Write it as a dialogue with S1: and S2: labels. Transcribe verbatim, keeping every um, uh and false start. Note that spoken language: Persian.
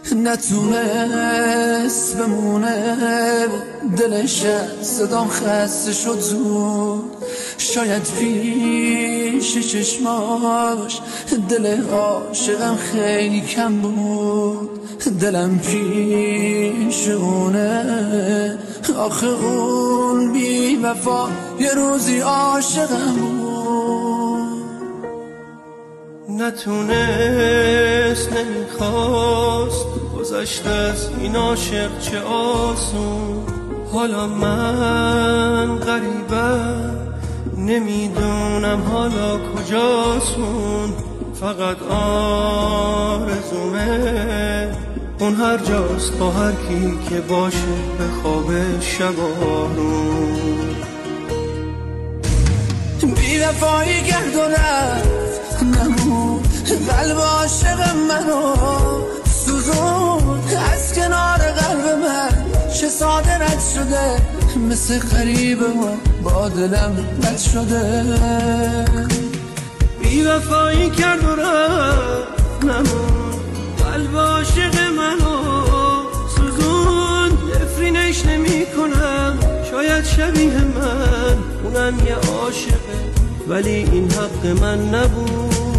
S1: نتونست بمونه دلش صدام خسته شد زود، شاید پیش چشماش دل عاشقم خیلی کم بود. دلم پیش اونه آخه اون بی وفا یه روزی عاشقم بود.
S2: نتونست نمیخواست گذشت از این عاشق چه آسون. حالا من غریبم نمیدونم حالا کجاسون. فقط آرزومه اون هر جاست با هر کی که باشه به خواب شبارون.
S1: بی وفایی کرد و رفت نمود قلب عاشق منو سوزون. از کنار قلب من چه ساده رد شده، مثل غریبه و با دلم رد شده.
S2: بی وفایی کرد و رفت نمود قلب عاشق منو سوزون. نفرینش نمی کنم شاید شبیه من اونم یه عاشقه، ولی این حق من نبود.